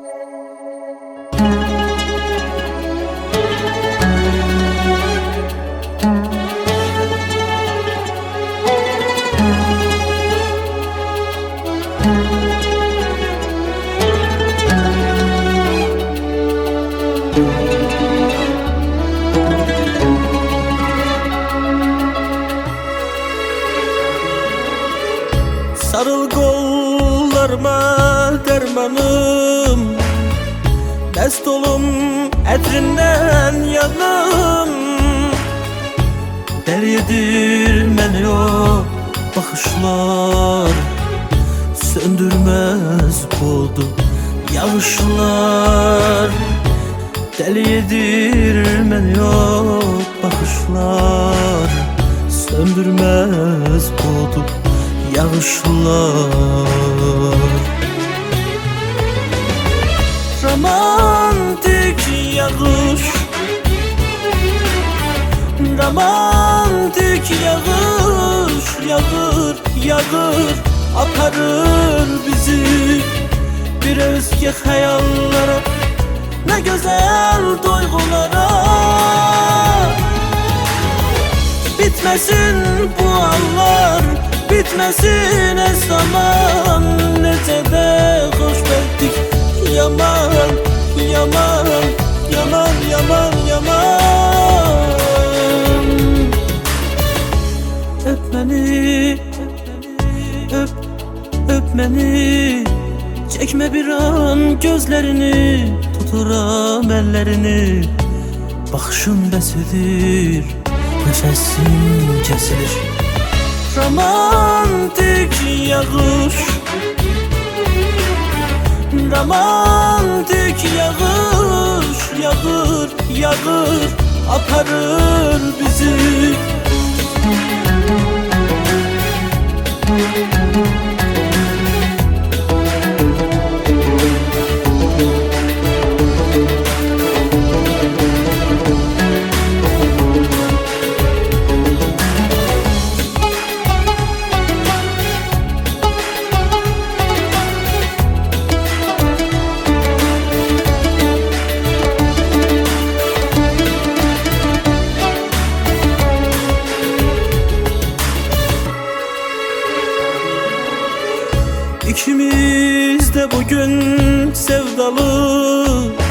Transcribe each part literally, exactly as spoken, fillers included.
Sarıl kollarıma dermanım, mest olum etrinden yanım. Delidir beni o bakışlar, söndürmez buldu yağışlar. Delidir beni o bakışlar, söndürmez buldu yağışlar. Romantik yağış, romantik yağış, yağır, yağır, aparır bizi bir özge hayallara, ne güzel duygulara. Bitmesin bu anlar, bitmesin es zaman, nece de hoşbettik. Yaman, yaman, yaman, yaman, yaman. Öp beni, öp, öp beni. Çekme bir an gözlerini, tuturam ellerini. Bakışın besidir, nefesin kesilir. Romantik yağış, romantik yağış, yağır, yağır, aparır bizi. İkimiz de bugün sevdalı,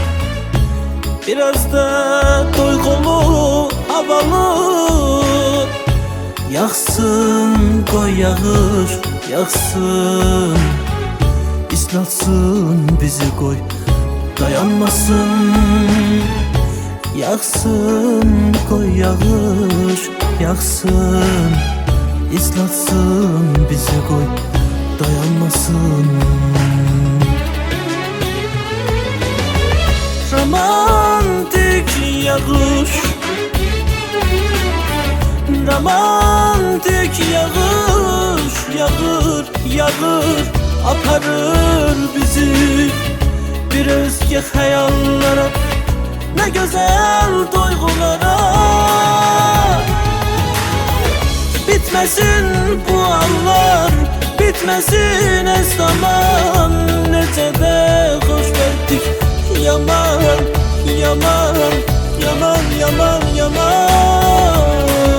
biraz da duygulu, havalı. Yaksın koy yağış, yaksın, islatsın bizi koy, dayanmasın. Yaksın koy yağış, yaksın, islatsın bizi koy, dayanmasın. Romantik yağış, romantik yağış, yağır, yağır, aparır bizi bir özge hayallara, ne güzel duygulara. Bitmesin bu anlar, bitmesin es zaman, nece de hoşbettik. Yaman, yaman, yaman, yaman, yaman.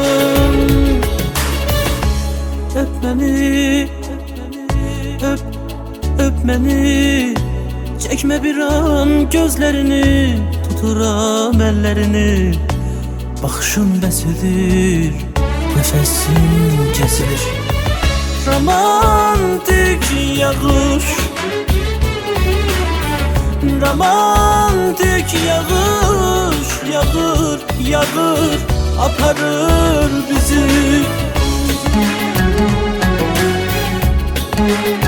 Öp beni, öp, öp beni. Çekme bir an gözlerini, tuturam ellerini. Bakışın besidir, nefesin kesilir. Romantik yağış, romantik yağış, yağır, yağır, aparır bizi.